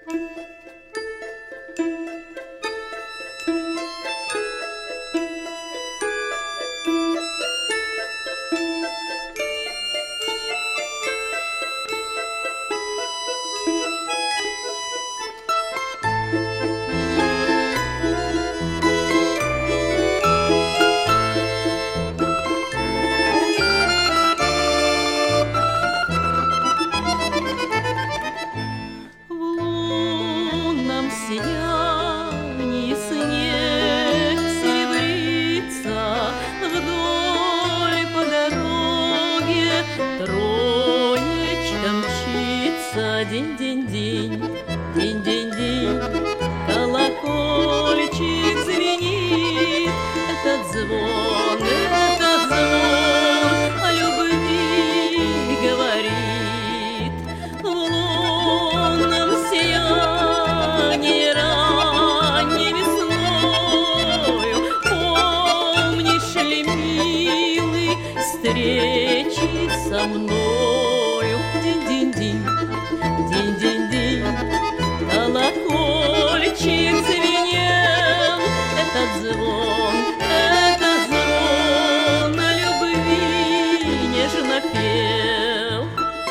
сиянии снег серебрится, вдоль по дороге троечка мчится. День-день-день, день-день-день, колокольчик звенит. Этот звон о любви говорит. В лунном сиянии ранней весною, помнишь ли, милый, встречи со мною? День-день-день, день-день-день, колокольчик звенел. Этот звон о любви нежно пел.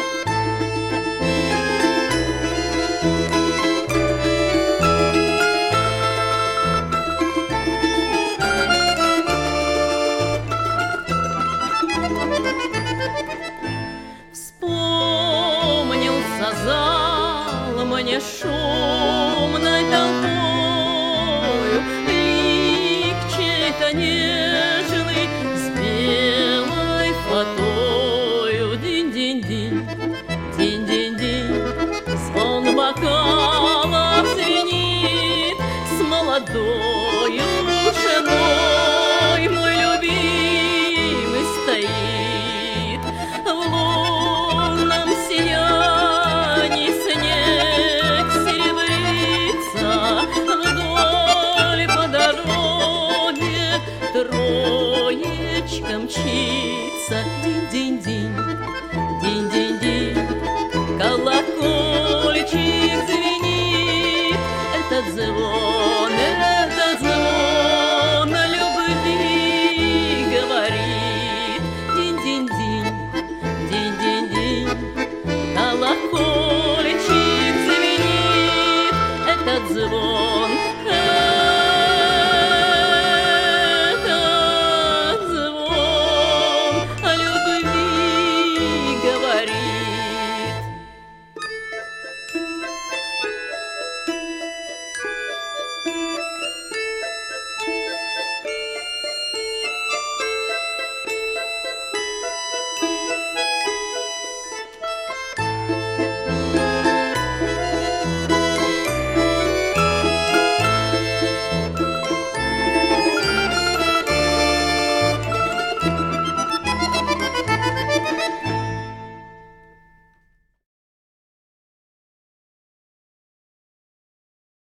Вспомнился зал мне шумной толпою, лик чей-то нежный с белой фатою. День-день-день, день-день-день, звон бокалов звенит. С молодою женой мой любимый стоит. В лунном сиянии снег серебрится, вдоль по дороге троечка мчится. День-день-день, день-день-день, колокольчик звенит. Этот звон о любви говорит. День-день-день, день-день-день, колокольчик звенит. Этот звон